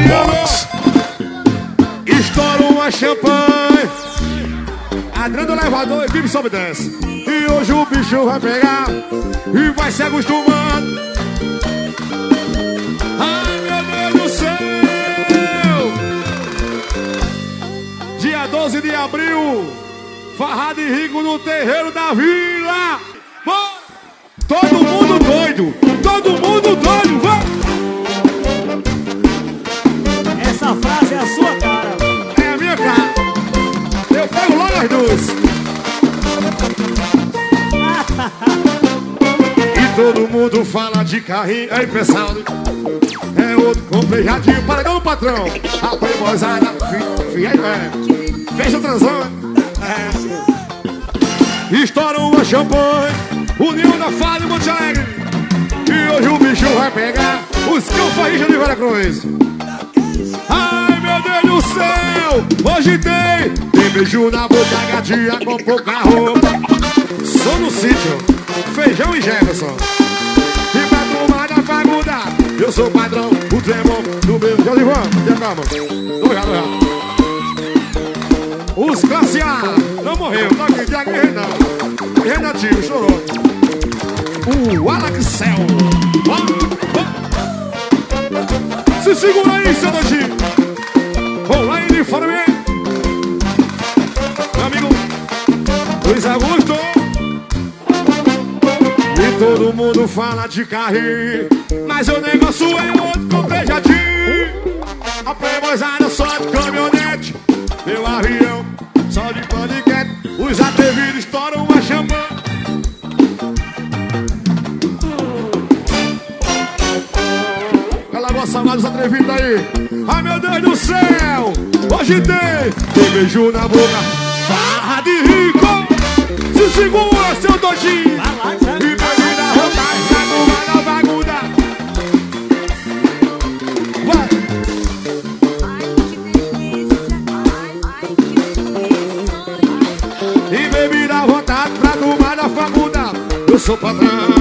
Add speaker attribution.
Speaker 1: Box. Estoura uma champanhe, Adriano do elevador e Bibi sobe e desce. E hoje o bicho vai pegar e vai se acostumando. Ai, meu Deus do céu! Dia 12 de abril, Farrado e Rico no terreiro da vila. Todo mundo doido, todo mundo doido, vai!
Speaker 2: Essa frase é a sua cara.
Speaker 1: É a minha cara. Eu pego logo as duas. E todo mundo fala de carrinho, é pesado. É outro complejadinho, paredão do patrão. A playboyzada, fecha a transão. Estoura uma champanhe, união da Fala e Monte Alegre. E hoje o bicho vai pegar os canfarrijos de Veracruz. Ai, meu Deus do céu! Hoje tem beijo na boca, gatinha com pouca roupa. Sou no sítio, Feijão e Jefferson. E pra tomar da faculdade, eu sou o padrão, o tremor do meu. Já levamos, já calma. Obrigado. Os classe A não morreu, tá aqui, Tiago e Renan. E Renatinho, chorou. O Alexel. Se segura aí, seu doidinho. Vamos lá, ele fora bem. Meu amigo Luiz Augusto. E todo mundo fala de carrinho, mas o negócio é outro complejadinho. A playboyzada só de caminhonete, meu avião só de paniquete. Os atrevidos estouram uma champanhe. Saudade dos atrevidos aí. Ai, meu Deus do céu! Hoje tem beijo na boca, Farra de Rico. Se segura, seu doidinho. E bebida vontade, vai na vagunda. Vai! E bebida vontade pra tomar na faculdade. Eu sou patrão,